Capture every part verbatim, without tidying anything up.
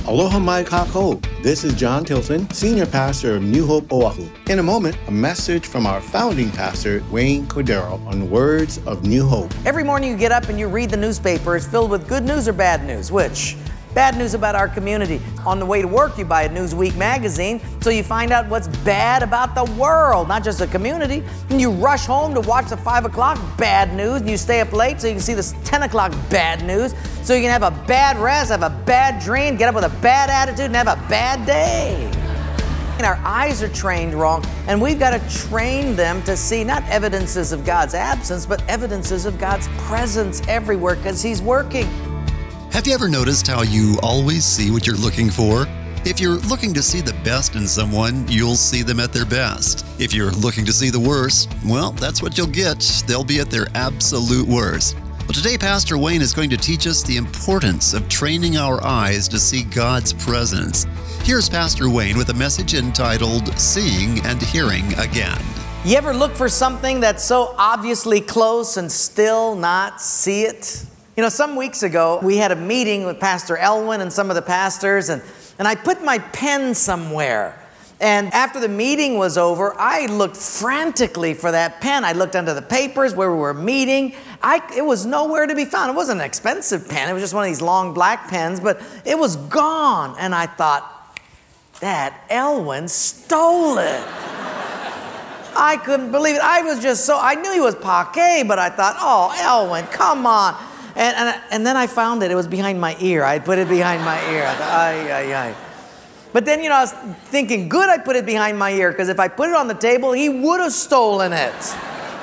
Aloha mai kākou. This is John Tilson, Senior Pastor of New Hope Oahu. In a moment, a message from our founding pastor, Wayne Cordero, on words of New Hope. Every morning you get up and you read the newspaper. It's filled with good news or bad news. Which? Bad news about our community. On the way to work, you buy a Newsweek magazine, so you find out what's bad about the world, not just the community. And you rush home to watch the five o'clock bad news, and you stay up late so you can see the ten o'clock bad news, so you can have a bad rest, have a bad dream, get up with a bad attitude, and have a bad day. And our eyes are trained wrong, and we've got to train them to see not evidences of God's absence, but evidences of God's presence everywhere, because He's working. Have you ever noticed how you always see what you're looking for? If you're looking to see the best in someone, you'll see them at their best. If you're looking to see the worst, well, that's what you'll get. They'll be at their absolute worst. But today, Pastor Wayne is going to teach us the importance of training our eyes to see God's presence. Here's Pastor Wayne with a message entitled, Seeing and Hearing Again. You ever look for something that's so obviously close and still not see it? You know, some weeks ago, we had a meeting with Pastor Elwin and some of the pastors, and, and I put my pen somewhere. And after the meeting was over, I looked frantically for that pen. I looked under the papers where we were meeting. I, it was nowhere to be found. It wasn't an expensive pen. It was just one of these long black pens, but it was gone. And I thought, that Elwin stole it. I couldn't believe it. I was just so, I knew he was Paquet, but I thought, oh, Elwin, come on. And, and and then I found it. It was behind my ear. I put it behind my ear. I thought, ay, ay, ay. But then, you know, I was thinking, good I put it behind my ear, because if I put it on the table, he would have stolen it.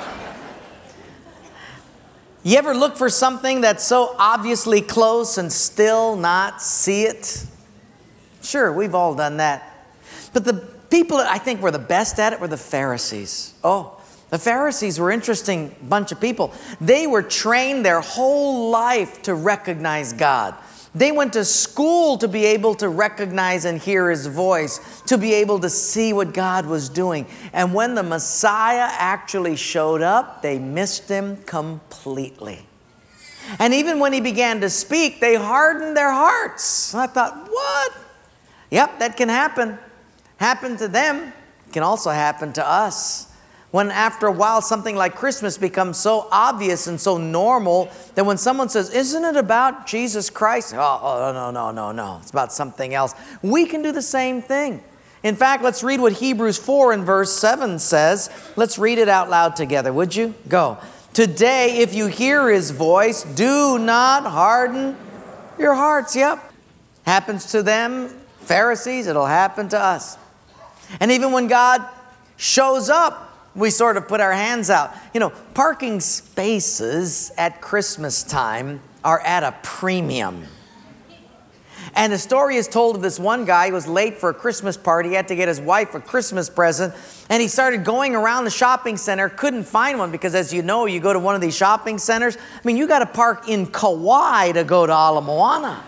You ever look for something that's so obviously close and still not see it? Sure, we've all done that. But the people that I think were the best at it were the Pharisees. Oh, the Pharisees were an interesting bunch of people. They were trained their whole life to recognize God. They went to school to be able to recognize and hear His voice, to be able to see what God was doing. And when the Messiah actually showed up, they missed Him completely. And even when He began to speak, they hardened their hearts. And I thought, what? Yep, that can happen. Happen to them. It can also happen to us. When after a while something like Christmas becomes so obvious and so normal that when someone says, isn't it about Jesus Christ? Oh, oh, no, no, no, no. It's about something else. We can do the same thing. In fact, let's read what Hebrews four and verse seven says. Let's read it out loud together, would you? Go. Today, if you hear His voice, do not harden your hearts. Yep. Happens to them, Pharisees, it'll happen to us. And even when God shows up, we sort of put our hands out. You know, parking spaces at Christmas time are at a premium. And the story is told of this one guy who was late for a Christmas party. He had to get his wife a Christmas present. And he started going around the shopping center, couldn't find one, because as you know, you go to one of these shopping centers, I mean, you got to park in Kauai to go to Ala Moana.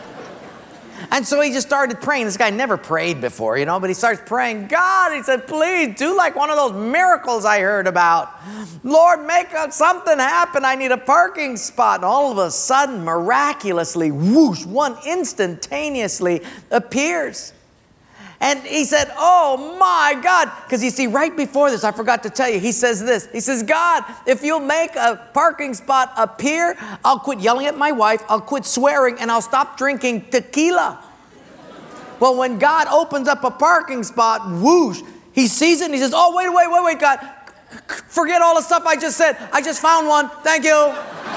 And so he just started praying. This guy never prayed before, you know, but he starts praying, God, he said, please do like one of those miracles I heard about. Lord, make something happen. I need a parking spot. And all of a sudden, miraculously, whoosh, one instantaneously appears. And he said, oh my God, because you see, right before this, I forgot to tell you, he says this. He says, God, if you'll make a parking spot appear, I'll quit yelling at my wife, I'll quit swearing, and I'll stop drinking tequila. Well, when God opens up a parking spot, whoosh, he sees it and he says, oh, wait, wait, wait, wait, God, forget all the stuff I just said. I just found one. Thank you.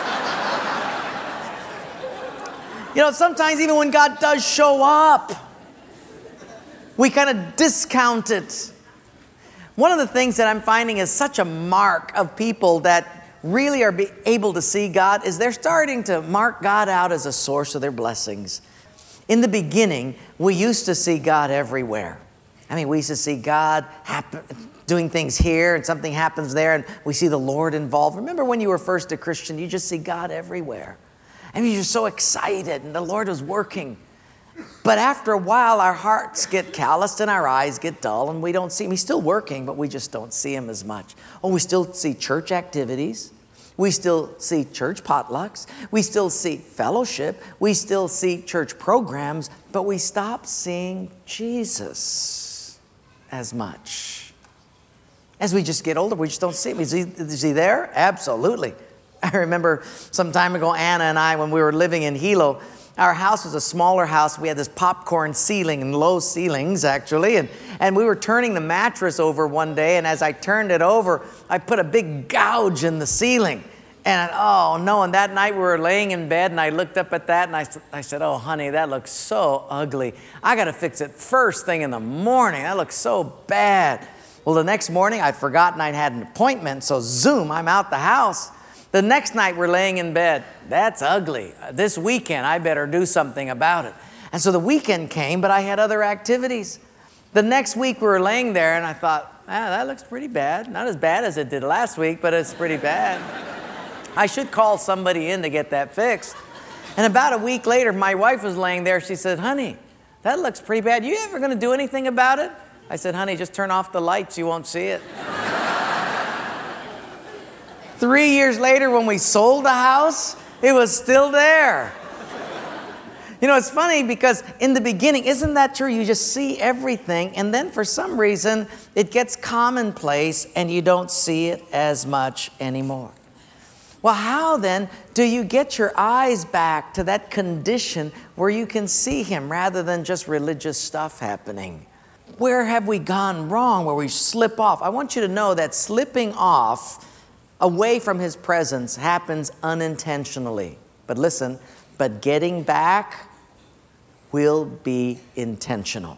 You know, sometimes even when God does show up, we kind of discount it. One of the things that I'm finding is such a mark of people that really are be able to see God is they're starting to mark God out as a source of their blessings. In the beginning, we used to see God everywhere. I mean, we used to see God happen, doing things here, and something happens there, and we see the Lord involved. Remember when you were first a Christian, you just see God everywhere. I mean, you're so excited, and the Lord was working. But after a while, our hearts get calloused and our eyes get dull and we don't see him. He's still working, but we just don't see him as much. Oh, we still see church activities. We still see church potlucks. We still see fellowship. We still see church programs, but we stop seeing Jesus as much. As we just get older, we just don't see him. Is he, is he there? Absolutely. I remember some time ago, Anna and I, when we were living in Hilo, our house was a smaller house. We had this popcorn ceiling and low ceilings, actually. And, and we were turning the mattress over one day. And as I turned it over, I put a big gouge in the ceiling. And I, oh, no. And that night we were laying in bed, and I looked up at that, and I, I said, oh, honey, that looks so ugly. I got to fix it first thing in the morning. That looks so bad. Well, the next morning, I'd forgotten I'd had an appointment. So, zoom, I'm out the house. The next night we're laying in bed. That's ugly. This weekend I better do something about it. And so the weekend came, but I had other activities. The next week we were laying there and I thought, ah, that looks pretty bad. Not as bad as it did last week, but it's pretty bad. I should call somebody in to get that fixed. And about a week later, my wife was laying there. She said, honey, that looks pretty bad. You ever going to do anything about it? I said, honey, just turn off the lights. You won't see it. Three years later, when we sold the house, it was still there. You know, it's funny because in the beginning, isn't that true? You just see everything, and then for some reason, it gets commonplace and you don't see it as much anymore. Well, how then do you get your eyes back to that condition where you can see him rather than just religious stuff happening? Where have we gone wrong, where we slip off? I want you to know that slipping off away from his presence happens unintentionally. But listen, but getting back will be intentional.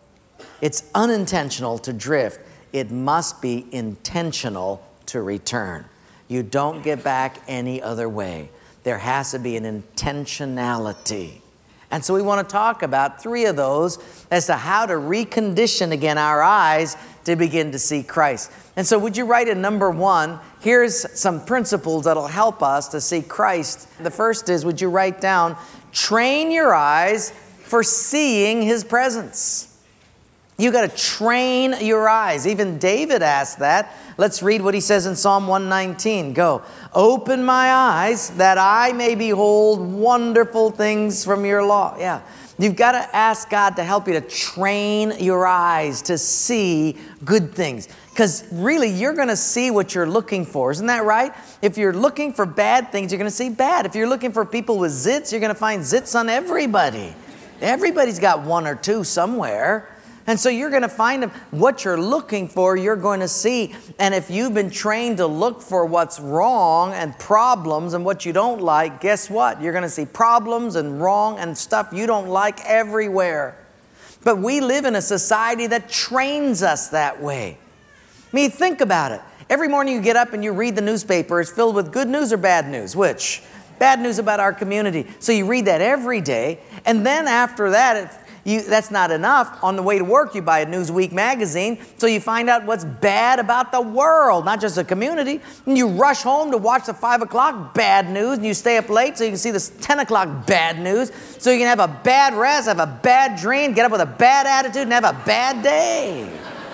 It's unintentional to drift. It must be intentional to return. You don't get back any other way. There has to be an intentionality. And so we want to talk about three of those as to how to recondition again our eyes to begin to see Christ. And so would you write in number one, here's some principles that'll help us to see Christ. The first is, would you write down, train your eyes for seeing his presence. You got to train your eyes. Even David asked that. Let's read what he says in Psalm one nineteen. Go. Open my eyes that I may behold wonderful things from your law. Yeah. You've got to ask God to help you to train your eyes to see good things. Because really, you're going to see what you're looking for. Isn't that right? If you're looking for bad things, you're going to see bad. If you're looking for people with zits, you're going to find zits on everybody. Everybody's got one or two somewhere. And so you're going to find them. What you're looking for, you're going to see. And if you've been trained to look for what's wrong and problems and what you don't like, guess what? You're going to see problems and wrong and stuff you don't like everywhere. But we live in a society that trains us that way. I mean, think about it. Every morning you get up and you read the newspaper. It's filled with good news or bad news. Which? Bad news about our community. So you read that every day. And then after that, it You, that's not enough. On the way to work, you buy a Newsweek magazine, so you find out what's bad about the world, not just the community. And you rush home to watch the five o'clock bad news, and you stay up late so you can see the ten o'clock bad news, so you can have a bad rest, have a bad dream, get up with a bad attitude, and have a bad day.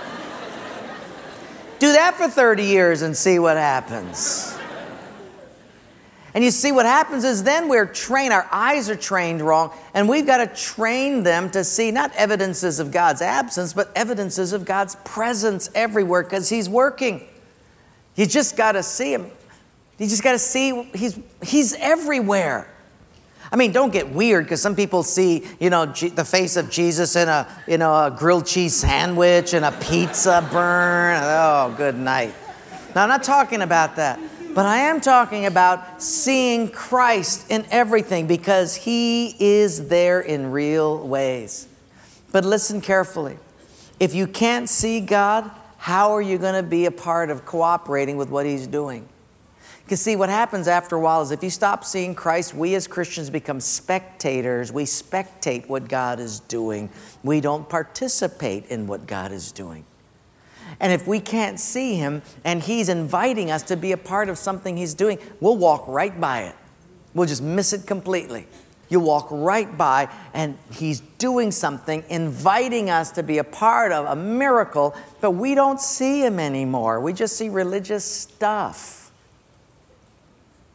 Do that for thirty years and see what happens. And you see what happens is then we're trained, our eyes are trained wrong, and we've got to train them to see not evidences of God's absence, but evidences of God's presence everywhere because he's working. You just got to see him. You just got to see he's, he's everywhere. I mean, don't get weird because some people see, you know, G- the face of Jesus in a, you know, a grilled cheese sandwich and a pizza burn. Oh, good night. Now, I'm not talking about that. But I am talking about seeing Christ in everything because he is there in real ways. But listen carefully. If you can't see God, how are you going to be a part of cooperating with what he's doing? Because see, what happens after a while is if you stop seeing Christ, we as Christians become spectators. We spectate what God is doing. We don't participate in what God is doing. And if we can't see him and he's inviting us to be a part of something he's doing, we'll walk right by it. We'll just miss it completely. You walk right by and he's doing something, inviting us to be a part of a miracle, but we don't see him anymore. We just see religious stuff.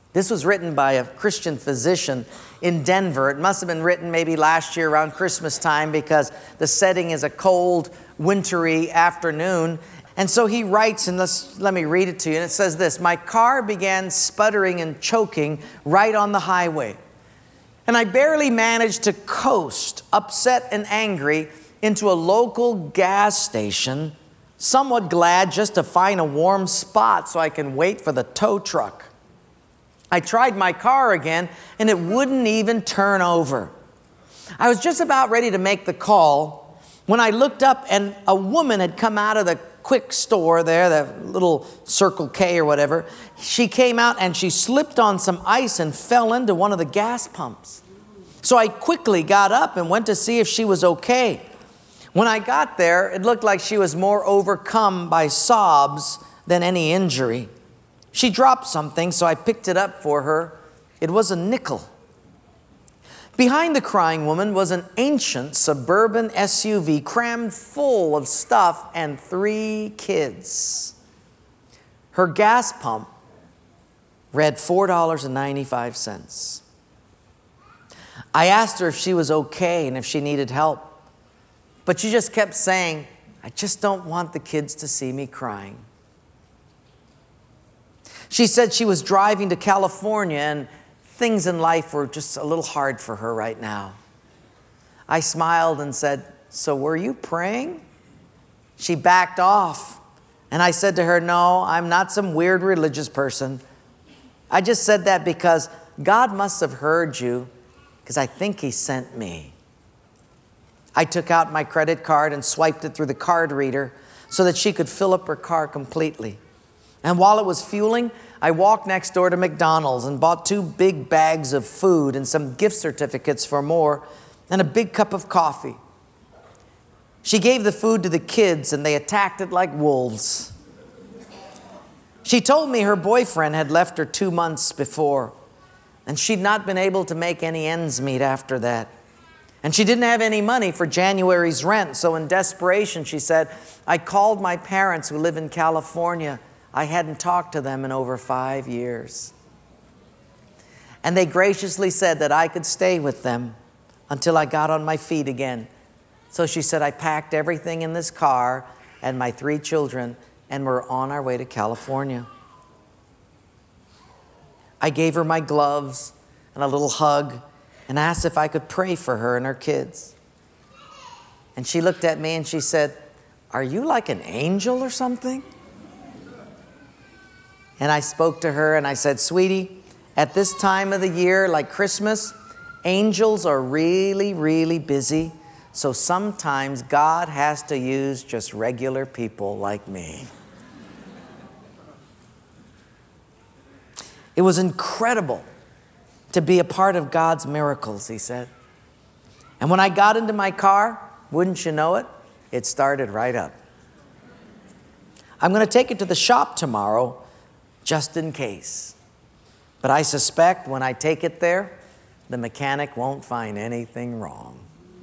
This was written by a Christian physician in Denver. It must have been written maybe last year around Christmas time because the setting is a cold, wintry afternoon. And so he writes, and let's, let me read it to you. And it says this: "My car began sputtering and choking right on the highway. And I barely managed to coast, upset and angry, into a local gas station, somewhat glad just to find a warm spot so I can wait for the tow truck. I tried my car again, and it wouldn't even turn over. I was just about ready to make the call when I looked up, and a woman had come out of the quick store there, the little Circle K or whatever. She came out and she slipped on some ice and fell into one of the gas pumps. So I quickly got up and went to see if she was okay. When I got there, it looked like she was more overcome by sobs than any injury. She dropped something, so I picked it up for her. It was a nickel. Behind the crying woman was an ancient suburban S U V crammed full of stuff and three kids. Her gas pump read four dollars and ninety-five cents. I asked her if she was okay and if she needed help, but she just kept saying, "I just don't want the kids to see me crying." She said she was driving to California and things in life were just a little hard for her right now. I smiled and said, "So were you praying?" She backed off, and I said to her, "No, I'm not some weird religious person. I just said that because God must have heard you, because I think He sent me." I took out my credit card and swiped it through the card reader so that she could fill up her car completely. And while it was fueling, I walked next door to McDonald's and bought two big bags of food and some gift certificates for more and a big cup of coffee. She gave the food to the kids and they attacked it like wolves. She told me her boyfriend had left her two months before and she'd not been able to make any ends meet after that. And she didn't have any money for January's rent, so in desperation she said, "I called my parents who live in California. I hadn't talked to them in over five years. And they graciously said that I could stay with them until I got on my feet again." So she said, "I packed everything in this car and my three children, and we're on our way to California." I gave her my gloves and a little hug and asked if I could pray for her and her kids. And she looked at me and she said, "Are you like an angel or something?" And I spoke to her and I said, "Sweetie, at this time of the year, like Christmas, angels are really, really busy. So sometimes God has to use just regular people like me." It was incredible to be a part of God's miracles, he said. And when I got into my car, wouldn't you know it, it started right up. I'm going to take it to the shop tomorrow, just in case. But I suspect when I take it there, the mechanic won't find anything wrong.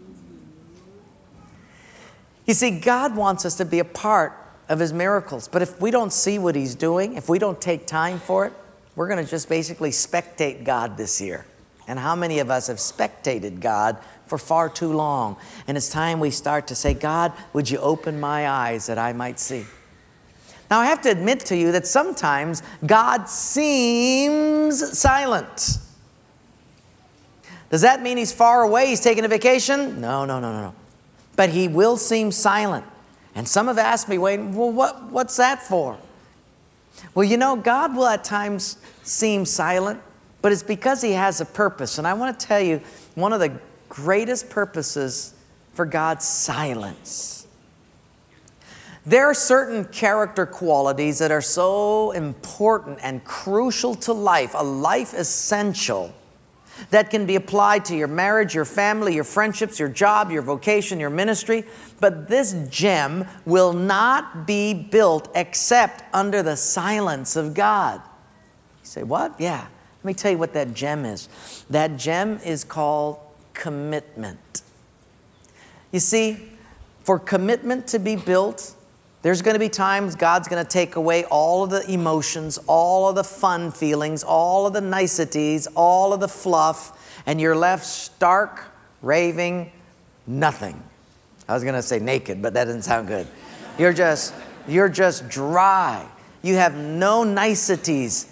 You see, God wants us to be a part of His miracles. But if we don't see what He's doing, if we don't take time for it, we're going to just basically spectate God this year. And how many of us have spectated God for far too long? And it's time we start to say, "God, would you open my eyes that I might see?" Now, I have to admit to you that sometimes God seems silent. Does that mean He's far away? He's taking a vacation? No, no, no, no, no. But He will seem silent. And some have asked me, Wayne, well, what, what's that for? Well, you know, God will at times seem silent, but it's because He has a purpose. And I want to tell you, one of the greatest purposes for God's silence. There are certain character qualities that are so important and crucial to life, a life essential, that can be applied to your marriage, your family, your friendships, your job, your vocation, your ministry. But this gem will not be built except under the silence of God. You say, what? Yeah. Let me tell you what that gem is. That gem is called commitment. You see, for commitment to be built, There's going to be times God's going to take away all of the emotions, all of the fun feelings, all of the niceties, all of the fluff, and you're left stark, raving, nothing. I was going to say naked, but that doesn't sound good. You're just, you're just dry. You have no niceties.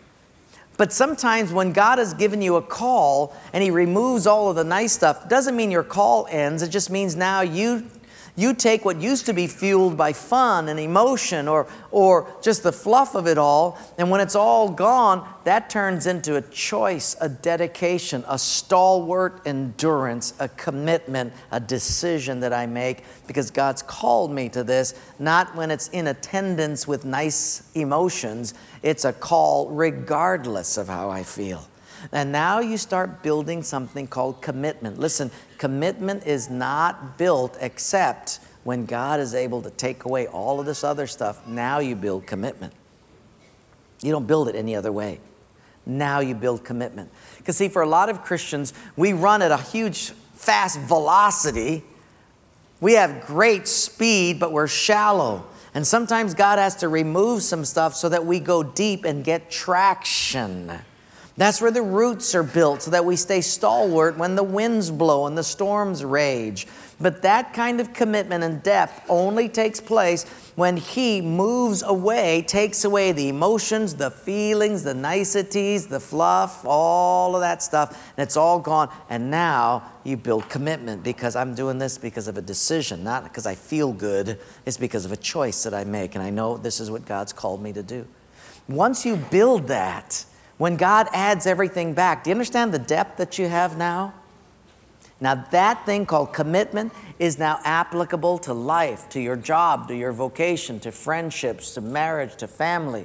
But sometimes when God has given you a call and He removes all of the nice stuff, doesn't mean your call ends. It just means now you you take what used to be fueled by fun and emotion or or just the fluff of it all, and when it's all gone, that turns into a choice, a dedication, a stalwart endurance, a commitment, a decision that I make because God's called me to this, not when it's in attendance with nice emotions. It's a call regardless of how I feel. And now you start building something called commitment. Listen, commitment is not built except when God is able to take away all of this other stuff. Now you build commitment. You don't build it any other way. Now you build commitment. Because see, for a lot of Christians, we run at a huge, fast velocity. We have great speed, but we're shallow. And sometimes God has to remove some stuff so that we go deep and get traction. That's where the roots are built so that we stay stalwart when the winds blow and the storms rage. But that kind of commitment and depth only takes place when He moves away, takes away the emotions, the feelings, the niceties, the fluff, all of that stuff, and it's all gone. And now you build commitment because I'm doing this because of a decision, not because I feel good. It's because of a choice that I make, and I know this is what God's called me to do. Once you build that, when God adds everything back, do you understand the depth that you have now? Now that thing called commitment is now applicable to life, to your job, to your vocation, to friendships, to marriage, to family.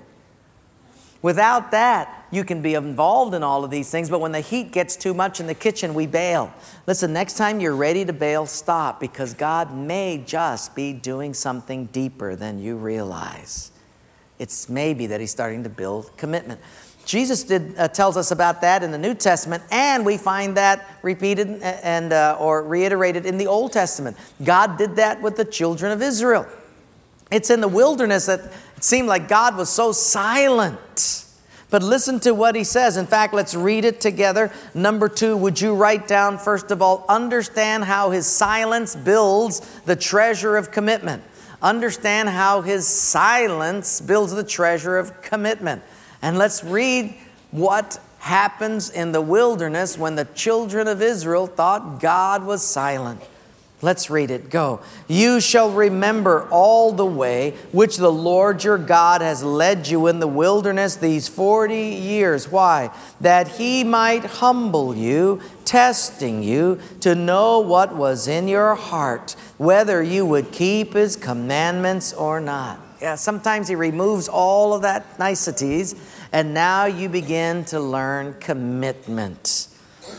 Without that, you can be involved in all of these things, but when the heat gets too much in the kitchen, we bail. Listen, next time you're ready to bail, stop, because God may just be doing something deeper than you realize. It's maybe that He's starting to build commitment. Jesus did, uh, tells us about that in the New Testament, and we find that repeated and uh, or reiterated in the Old Testament. God did that with the children of Israel. It's in the wilderness that it seemed like God was so silent. But listen to what He says. In fact, let's read it together. Number two, would you write down, first of all, understand how His silence builds the treasure of commitment. Understand how His silence builds the treasure of commitment. And let's read what happens in the wilderness when the children of Israel thought God was silent. Let's read it. Go. You shall remember all the way which the Lord your God has led you in the wilderness these forty years. Why? That He might humble you, testing you to know what was in your heart, whether you would keep His commandments or not. Yeah, sometimes He removes all of that niceties, and now you begin to learn commitment.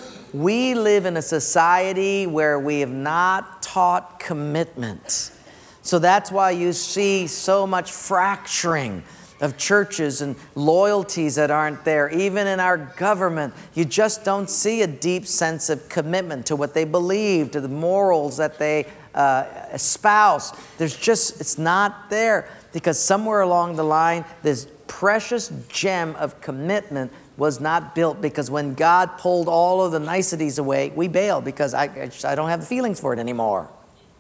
We live in a society where we have not taught commitment. So that's why you see so much fracturing of churches and loyalties that aren't there. Even in our government, you just don't see a deep sense of commitment to what they believe, to the morals that they uh, espouse. There's just, it's not there. Because somewhere along the line, this precious gem of commitment was not built, because when God pulled all of the niceties away, we bailed because I, I, just, I don't have the feelings for it anymore.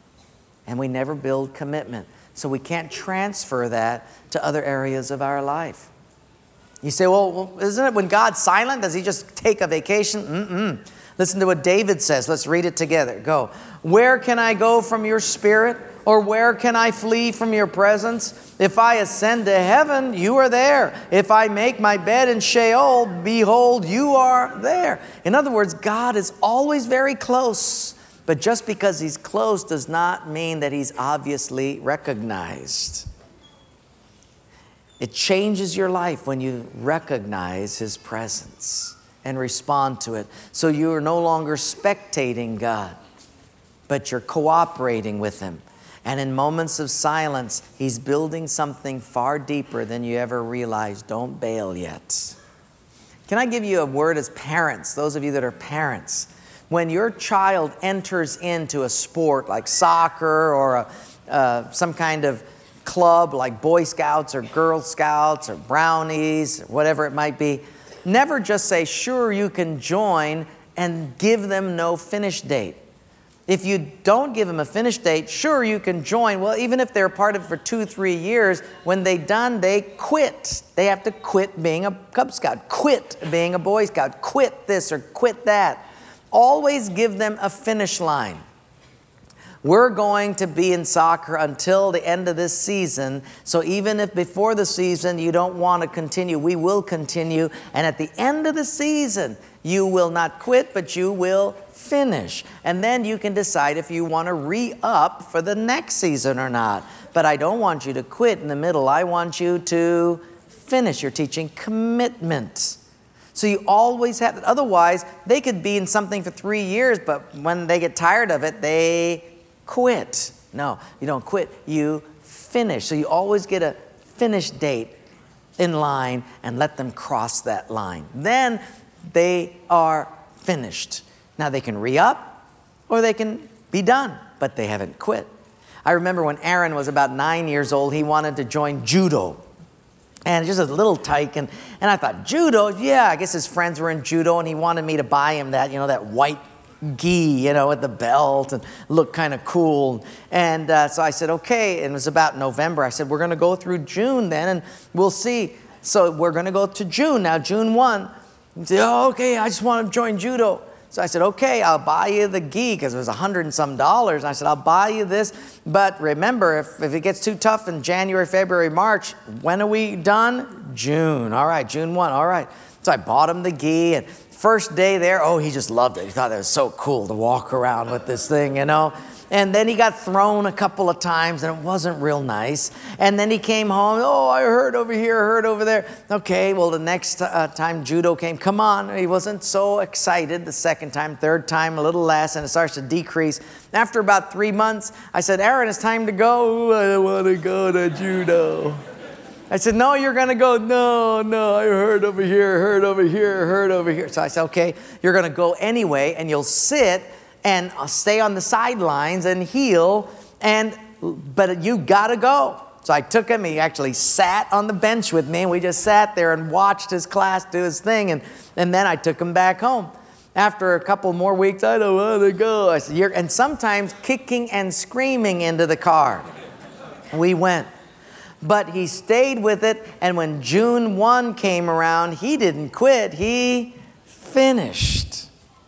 And we never build commitment. So we can't transfer that to other areas of our life. You say, well, isn't it when God's silent? Does He just take a vacation? Mm-mm. Listen to what David says. Let's read it together. Go. Where can I go from your spirit? Or where can I flee from your presence? If I ascend to heaven, you are there. If I make my bed in Sheol, behold, you are there. In other words, God is always very close. But just because He's close does not mean that He's obviously recognized. It changes your life when you recognize His presence and respond to it. So you are no longer spectating God, but you're cooperating with Him. And in moments of silence, He's building something far deeper than you ever realized. Don't bail yet. Can I give you a word as parents, those of you that are parents? When your child enters into a sport like soccer or a, uh, some kind of club like Boy Scouts or Girl Scouts or Brownies, or whatever it might be, never just say, sure, you can join, and give them no finish date. If you don't give them a finish date, sure, you can join. Well, even if they're part of it for two, three years, when they're done, they quit. They have to quit being a Cub Scout, quit being a Boy Scout, quit this or quit that. Always give them a finish line. We're going to be in soccer until the end of this season. So even if before the season you don't want to continue, we will continue. And at the end of the season, you will not quit, but you will finish. And then you can decide if you want to re-up for the next season or not. But I don't want you to quit in the middle. I want you to finish. You're teaching commitment. So you always have it. Otherwise, they could be in something for three years, but when they get tired of it, they quit. No, you don't quit. You finish. So you always get a finish date in line and let them cross that line. Then they are finished. Now they can re-up or they can be done, but they haven't quit. I remember when Aaron was about nine years old, he wanted to join judo. And just a little tyke, and, and I thought, judo? Yeah, I guess his friends were in judo, and he wanted me to buy him that, you know, that white gi, you know, with the belt and look kind of cool. And uh, so I said, okay. And it was about November. I said, we're going to go through June then, and we'll see. So we're going to go to June. Now, June first. He said, oh, okay, I just want to join judo. So I said, okay, I'll buy you the gi, because it was a hundred and some dollars. And I said, I'll buy you this. But remember, if, if it gets too tough in January, February, March, when are we done? June. All right, June first. All right. So I bought him the gi, and first day there, oh, he just loved it. He thought it was so cool to walk around with this thing, you know. And then he got thrown a couple of times, and it wasn't real nice. And then he came home, oh, I hurt over here, hurt over there. Okay, well, the next uh, time judo came, come on. He wasn't so excited the second time, third time, a little less, and it starts to decrease. After about three months, I said, Aaron, it's time to go. I don't want to go to judo. I said, no, you're going to go. No, no, I hurt over here, hurt over here, hurt over here. So I said, okay, you're going to go anyway, and you'll sit and stay on the sidelines and heal, and but you got to go. So I took him. He actually sat on the bench with me, and we just sat there and watched his class do his thing, and, and then I took him back home. After a couple more weeks, I don't want to go. I said, you're, and sometimes kicking and screaming into the car. We went. But he stayed with it, and when June first came around, he didn't quit. He finished.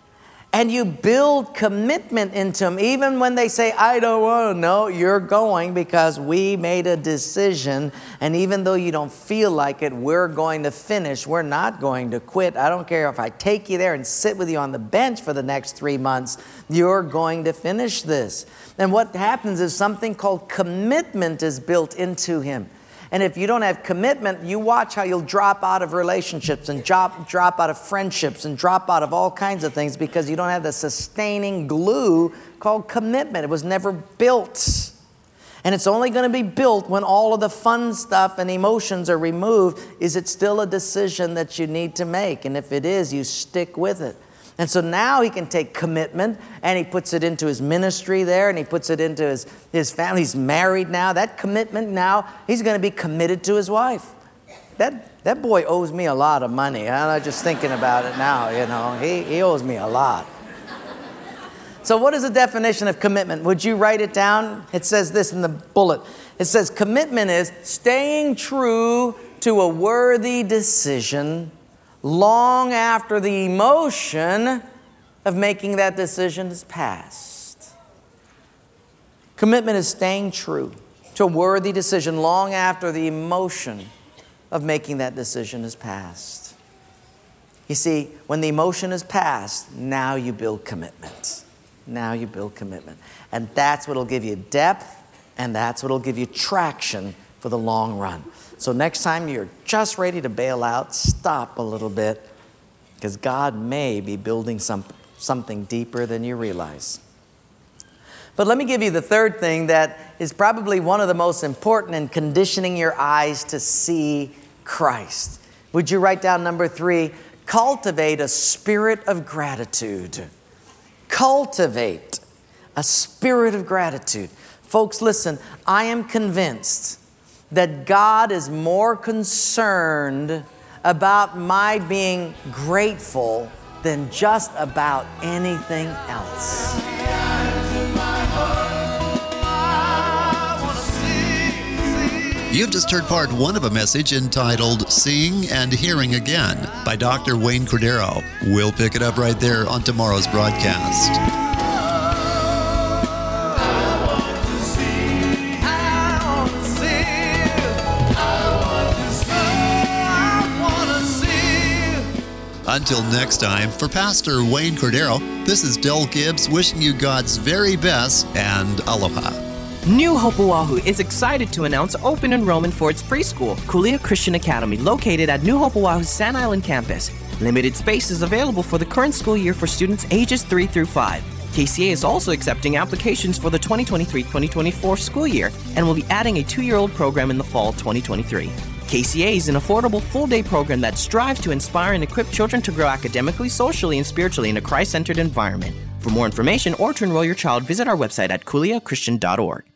And you build commitment into them. Even when they say, I don't want to know, you're going because we made a decision. And even though you don't feel like it, we're going to finish. We're not going to quit. I don't care if I take you there and sit with you on the bench for the next three months. You're going to finish this. And what happens is something called commitment is built into him. And if you don't have commitment, you watch how you'll drop out of relationships and drop, drop out of friendships and drop out of all kinds of things because you don't have the sustaining glue called commitment. It was never built. And it's only going to be built when all of the fun stuff and emotions are removed. Is it still a decision that you need to make? And if it is, you stick with it. And so now he can take commitment and he puts it into his ministry there and he puts it into his, his family. He's married now. That commitment now, he's going to be committed to his wife. That, that boy owes me a lot of money. I'm not just thinking about it now, you know. He, he owes me a lot. So what is the definition of commitment? Would you write it down? It says this in the bullet. It says commitment is staying true to a worthy decision long after the emotion of making that decision is past. Commitment is staying true to a worthy decision long after the emotion of making that decision is past. You see, when the emotion is past, now you build commitment. Now you build commitment. And that's what will give you depth, and that's what will give you traction for the long run. So next time you're just ready to bail out, stop a little bit, because God may be building some, something deeper than you realize. But let me give you the third thing that is probably one of the most important in conditioning your eyes to see Christ. Would you write down number three? Cultivate a spirit of gratitude. Cultivate a spirit of gratitude. Folks, listen, I am convinced that God is more concerned about my being grateful than just about anything else. You've just heard part one of a message entitled Seeing and Hearing Again by Doctor Wayne Cordeiro. We'll pick it up right there on tomorrow's broadcast. Until next time, for Pastor Wayne Cordeiro, this is Del Gibbs wishing you God's very best and aloha. New Hope Oahu is excited to announce open enrollment for its preschool, Kulia Christian Academy, located at New Hope Oahu's Sand Island campus. Limited space is available for the current school year for students ages three through five. K C A is also accepting applications for the twenty twenty-three twenty twenty-four school year and will be adding a two-year-old program in the fall twenty twenty-three. K C A is an affordable full-day program that strives to inspire and equip children to grow academically, socially, and spiritually in a Christ-centered environment. For more information or to enroll your child, visit our website at kulia christian dot org.